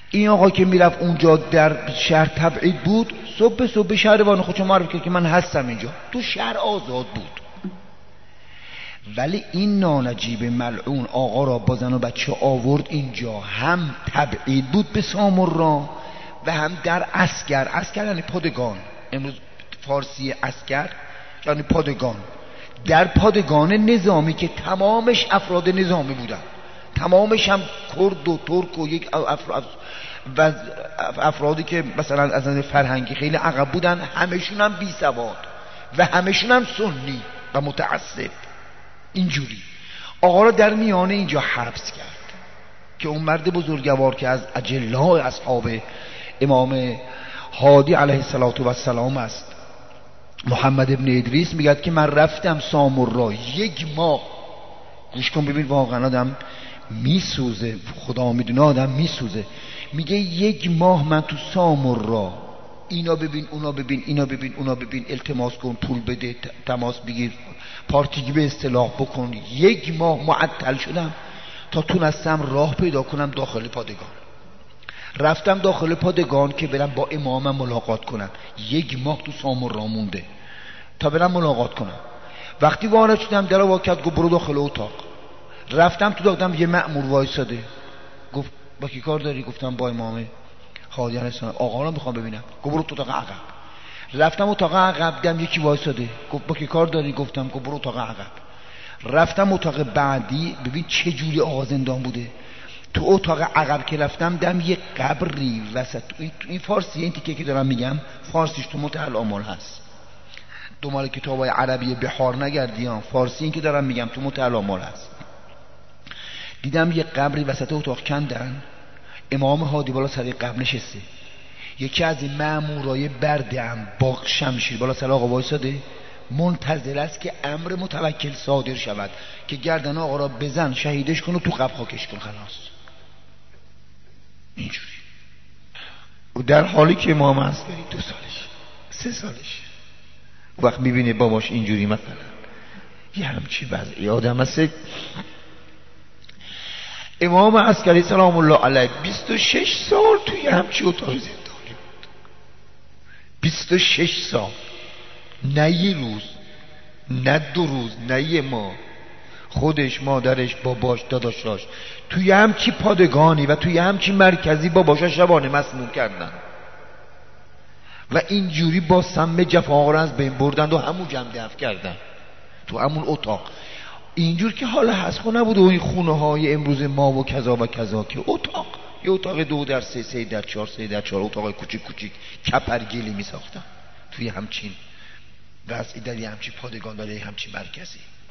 این آقا که میرفت اونجا در شهر تبعید بود، صبح به شهروان خودشو معرفی کرد که من هستم اینجا. تو شهر آزاد بود. ولی این نانجیب ملعون آقا را با زن و بچه آورد اینجا، هم تبعید بود به سامرا و هم در اسکر یعنی پادگان، امروز فارسی اسکر یعنی پادگان، در پادگان نظامی که تمامش افراد نظامی بودن، تمامش هم کرد و ترک و یک و افرادی که مثلا از نظر فرهنگی خیلی عقب بودن، همشون هم بی سواد و همشون هم سنی و متعصب. اینجوری آقا را در میانه اینجا حبس کرد که اون مرد بزرگوار که از اجلای اصحاب امام هادی علیه السلام است، محمد ابن ادریس، میگه که من رفتم سامرا 1 ماه، گوش کن ببین واقعا آدم میسوزه، خدا میدونه آدم میسوزه. میگه 1 ماه من تو سامرا، اینا ببین اونا ببین، اینا ببین اونا ببین، التماس کن، پول بده، تماس بگیر، پارتیگی به اصطلاح بکن. 1 ماه معطل شدم تا تونستم راه پیدا کنم داخل پادگان. رفتم داخل پادگان که برم با امامم ملاقات کنم. 1 ماه تو سامرا مونده تا برم ملاقات کنم. وقتی وارد شدم در وا کرد، گفت برو داخل اتاق. رفتم تو دادم، یه مأمور وایساده، گفت با کی کار داری؟ گفتم با امام هادی علیه السلام، آقا رو میخوام ببینم. گفت برو تو اتاق عقب. رفتم اتاق عقب، دیدم یکی وایساده، گفت با کی کار داری؟ گفتم گفت برو اتاق عقب. رفتم اتاق بعدی، ببین چه جوری آقا زندان بوده. تو اتاق عقب که رفتم، دیدم یه قبری وسط. این فارسی، این تیکه که دارم میگم فارسیش تو منتهی الامال هست، دنبال کتابای عربی بحار نگردیان، فارسی این که دارم میگم تو منتهی الامال هست. دیدم یه قبری وسط اتاق کندن، امام هادی بالا سر قبر نشسته، یکی از این مامورای برده‌ام با شمشیر بالا سر آقا وایساده، منتظر است که امر متوکل صادر شود که گردن آقا را بزن، شهیدش کن و تو قبر خاکش کن، خلاص. اینجوری. و در حالی که امام عسکری 2 سالش 3 سالش وقت میبینه باباش اینجوری مثلا یه همچی وضعی آدم هست. امام عسکری سلام الله علیه 26 سال توی همچی اتاق زندانی بود. 26 سال، نه یه روز، نه 2 روز، نه یه ماه. خودش، مادرش، باباش، داداشاش توی همچی پادگانی و توی همچی مرکزی باباشا شبانه مسموم کردن و اینجوری با سم جفا را از بین بردن و همون جمع دفع کردن تو همون اتاق. اینجور که حالا هست خونه نبود و این خونه های امروز ما و کذا و کذا، که اتاق، یه اتاق 2 در 3، 3 در 4، 3 در 4، اتاق کوچیک کوچیک کپرگلی می ساختن توی همچین وضعی، در همچین پادگان، در همچین مرکزی.